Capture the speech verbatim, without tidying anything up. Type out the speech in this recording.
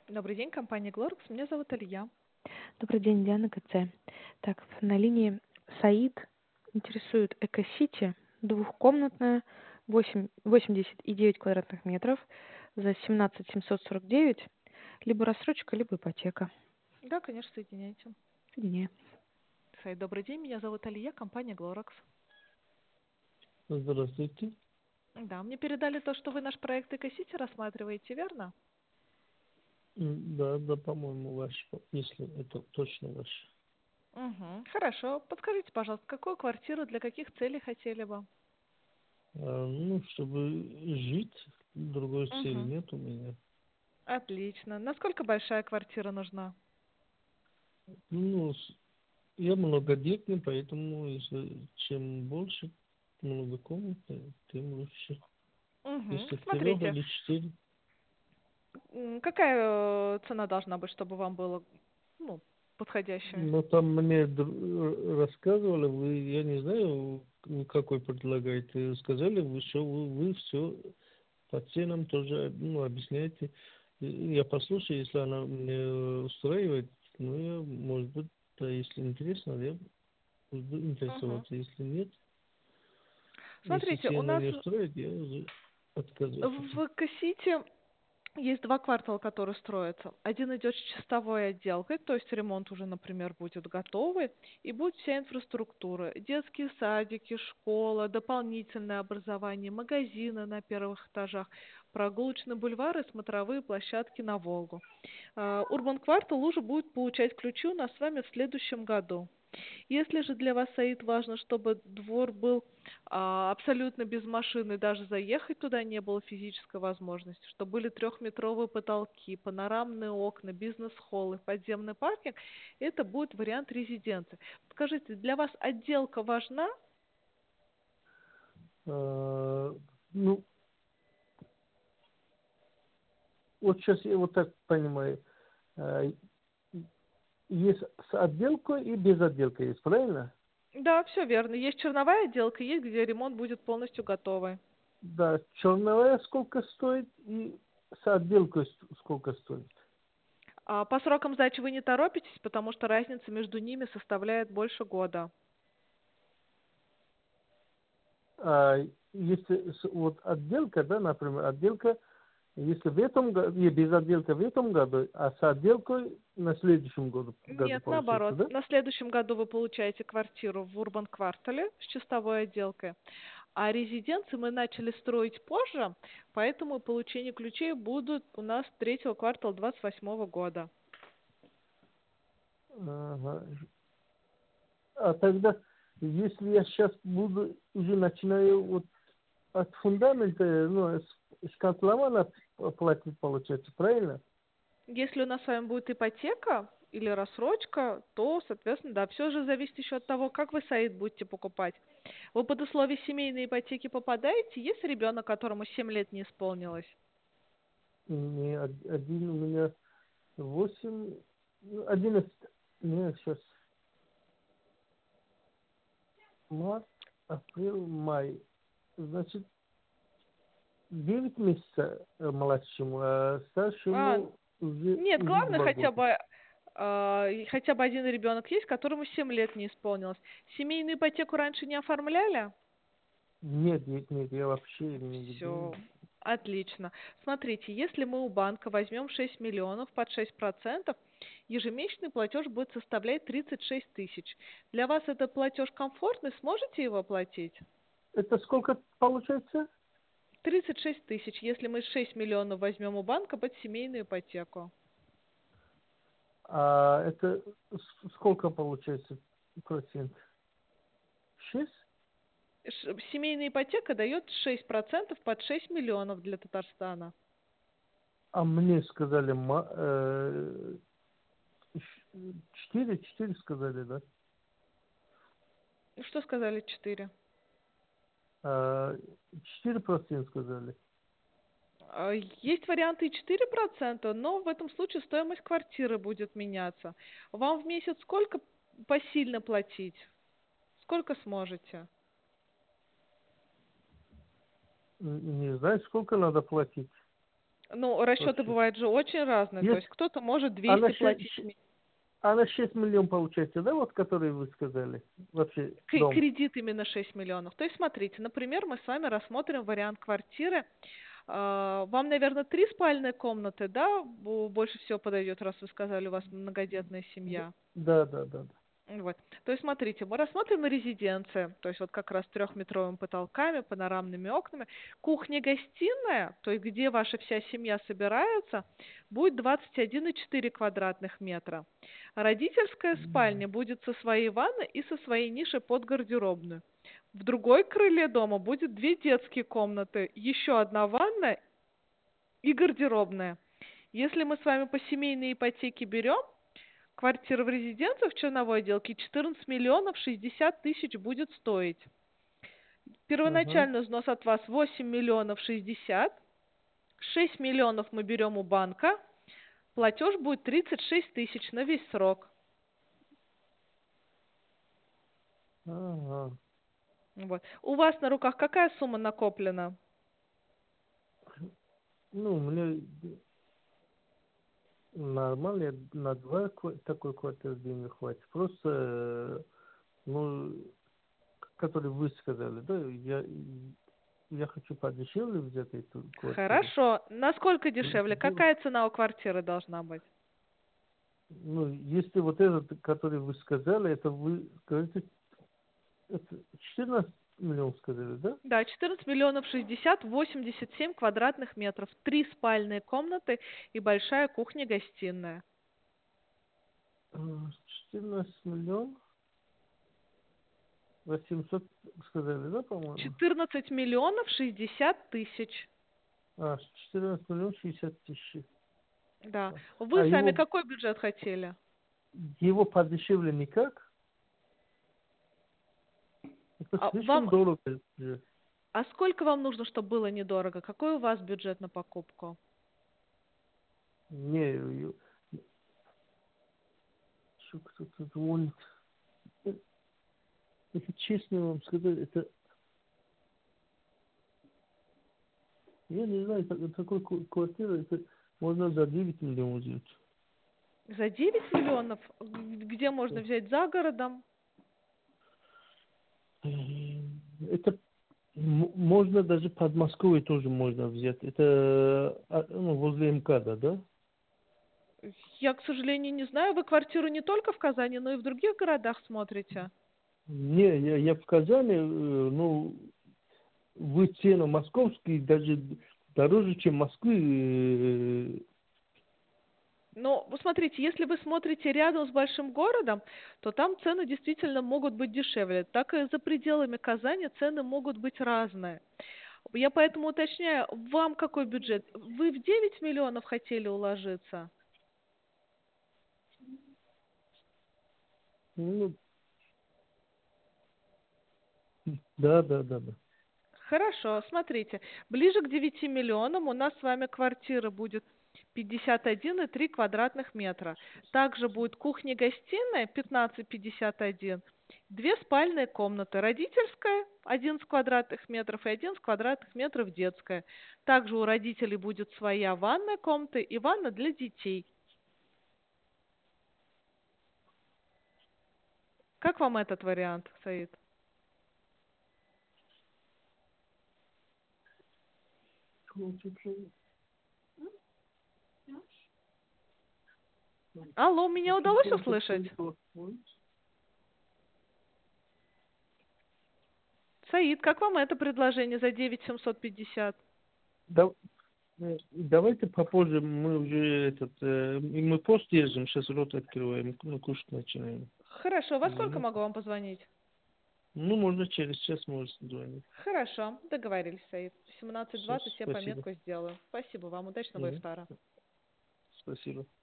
Добрый день, компания Глорекс. Меня зовут Илья. Добрый день, Диана КЦ. Так, на линии Саид интересует Эко-Сити, двухкомнатная, восемь, восемьдесят девять квадратных метров за семнадцать семьсот сорок девять, либо рассрочка, либо ипотека. Да, конечно, соединяйте. Соединяю. Саид, добрый день, меня зовут Илья, компания Глорекс. Здравствуйте. Да, мне передали то, что вы наш проект Эко-Сити рассматриваете, верно? М, Да, да, по-моему, ваш, если это точно ваш. Угу. Хорошо. Подскажите, пожалуйста, какую квартиру, для каких целей хотели бы? А, ну, чтобы жить, другой цели Угу. нет у меня. Отлично. Насколько большая квартира нужна? Ну, с- я многодетный, поэтому если чем больше многокомнатная, тем лучше. Угу. Если трех Смотрите, или четыре, м, какая э, цена должна быть, чтобы вам было, ну, подходящая? но там мне др- рассказывали, вы, я не знаю, вы какой предлагаете, сказали, вы что вы, вы все по ценам тоже, ну, объясняйте. И я послушаю, если она мне устраивает, ну, я, может быть, да, если интересно, я буду Угу. интересоваться. Если нет, если Смотрите, у цена нас не устраивает, я уже отказываюсь. в Эко-Сити есть два квартала, которые строятся. Один идет с чистовой отделкой, то есть ремонт уже, например, будет готовый, и будет вся инфраструктура. Детские садики, школа, дополнительное образование, магазины на первых этажах, прогулочные бульвары, смотровые площадки на Волгу. А, Урбан Квартал уже будет получать ключи у нас с вами в следующем году. Если же для вас, Саид, важно, чтобы двор был а, абсолютно без машины, даже заехать туда не было физической возможности, чтобы были трехметровые потолки, панорамные окна, бизнес-холлы, подземный паркинг, это будет вариант резиденции. Скажите, для вас отделка важна? А, ну, вот сейчас я вот так понимаю, а, есть с отделкой и без отделки есть, правильно? Да, все верно. Есть черновая отделка, есть, где ремонт будет полностью готовый. Да, черновая сколько стоит и с отделкой с- сколько стоит? А по срокам сдачи вы не торопитесь, потому что разница между ними составляет больше года. А если с- вот отделка, да, например, отделка, если в этом году, и без отделки в этом году, а с отделкой на следующем году, году Нет, получается, наоборот. да? На следующем году вы получаете квартиру в Урбан-квартале с чистовой отделкой, а резиденции мы начали строить позже, поэтому получение ключей будут у нас третьего квартала двадцать восьмого года. Ага. А тогда, если я сейчас буду, уже начинаю вот от фундамента, ну, с, с котлована платить, получается, правильно? Если у нас с вами будет ипотека или рассрочка, то, соответственно, да, все же зависит еще от того, как вы Саид будете покупать. Вы под условие семейной ипотеки попадаете? Есть ребенок, которому семь лет не исполнилось? Не, од- один у меня восемь, ну, одиннадцать, не, сейчас, март, апрель, май. Значит, девять месяцев э, младшему, а А, старшему уже, нет, уже главное два хотя года. бы а, и хотя бы один ребенок есть, которому семь лет не исполнилось. Семейную ипотеку раньше не оформляли? Нет, нет, нет, я вообще нигде. Все, отлично. Смотрите, если мы у банка возьмем шесть миллионов под шесть процентов, ежемесячный платеж будет составлять тридцать шесть тысяч. Для вас этот платеж комфортный? Сможете его платить? Это сколько получается? Тридцать шесть тысяч, если мы шесть миллионов возьмем у банка под семейную ипотеку. А это с- сколько получается процент? Шесть? Ш- Семейная ипотека дает шесть процентов под шесть миллионов для Татарстана. А мне сказали, ма- э, щ- четыре, четыре сказали, да? Что сказали четыре? А, четыре процента сказали. А, Есть варианты и четыре процента, но в этом случае стоимость квартиры будет меняться. Вам в месяц сколько посильно платить? Сколько сможете? Н- Не знаю, сколько надо платить. Ну, расчеты вообще? бывают же очень разные. То Есть, есть кто-то может а на двести шесть, платить в месяц. а на шесть миллионов получается, да, вот, который вы сказали? Вообще, К- дом. Кредит именно шесть миллионов. То есть, смотрите, например, мы с вами рассмотрим вариант квартиры. А, Вам, наверное, три спальные комнаты, да, бу- больше всего подойдет, раз вы сказали, у вас многодетная семья. Да, да, да, да. Вот. То есть, смотрите, мы рассмотрим резиденции, то есть вот как раз трехметровыми потолками, панорамными окнами. Кухня-гостиная, то есть где ваша вся семья собирается, будет двадцать один и четыре квадратных метра. Родительская спальня будет со своей ванной и со своей нишей под гардеробную. В другой крыле дома будет две детские комнаты, еще одна ванная и гардеробная. Если мы с вами по семейной ипотеке берем, квартира в резиденции в черновой отделке четырнадцать миллионов шестьдесят тысяч будет стоить. Ага. Первоначальный взнос от вас восемь миллионов шестьдесят. шесть миллионов мы берем у банка. Платеж будет тридцать шесть тысяч на весь срок. Ага. Вот. У вас на руках какая сумма накоплена? Ну, мне нормально, я на два ква- такой квартиры денег хватит. Просто, э, ну, который вы сказали, да, я, я хочу подешевле взять эту квартиру. Хорошо. Насколько дешевле? Какая цена у квартиры должна быть? Ну, если вот этот, который вы сказали, это вы говорите, это четырнадцать миллионов сказали, да? Да, четырнадцать миллионов шестьдесят, восемьдесят семь квадратных метров. Три спальные комнаты и большая кухня-гостиная. А, четырнадцать миллионов восемьсот сказали, да, по-моему? четырнадцать миллионов шестьдесят тысяч. А, четырнадцать миллионов шестьдесят тысяч. Да. А Вы сами его, какой бюджет хотели? его подешевле никак? Это А слишком вам, дорого же. а сколько вам нужно, чтобы было недорого? Какой у вас бюджет на покупку? Не, ю- что кто-то звонит. Э, Если честно вам сказать, это, я не знаю, так- такой ку- квартира, это можно за девять миллионов взять. За девять миллионов? Г- Где можно взять? За городом? Э, Это м- можно даже под Москвой тоже можно взять. Это а, ну, возле МКАДа, да? Я, к сожалению, не знаю. Вы квартиру не только в Казани, но и в других городах смотрите. Не, я, я в Казани, э, ну, вы цены московские даже дороже, чем Москвы. э, Но, вы смотрите, если вы смотрите рядом с большим городом, то там цены действительно могут быть дешевле. Так и за пределами Казани цены могут быть разные. Я поэтому уточняю, вам какой бюджет? Вы в девять миллионов хотели уложиться? Ну, да, да, да, да. Хорошо, смотрите, ближе к девяти миллионам у нас с вами квартира будет пятьдесят один и три квадратных метра. Также будет кухня-гостиная пятнадцать пятьдесят один, две спальные комнаты, родительская одиннадцать квадратных метров и одиннадцать квадратных метров детская. Также у родителей будет своя ванная комната и ванна для детей. Как вам этот вариант, Саид? Алло, меня удалось услышать? Саид, как вам это предложение за девять семьсот пятьдесят? Да, э, давайте попозже мы уже этот, э, и мы пост держим, сейчас рот открываем, ну, кушать начинаем. Хорошо, во сколько Извините. могу вам позвонить? Ну, можно через час может звонить. Хорошо, договорились, Саид. В семнадцать Все, двадцать я спасибо. пометку сделаю. Спасибо вам, удачного Мгм. ифтара. Спасибо.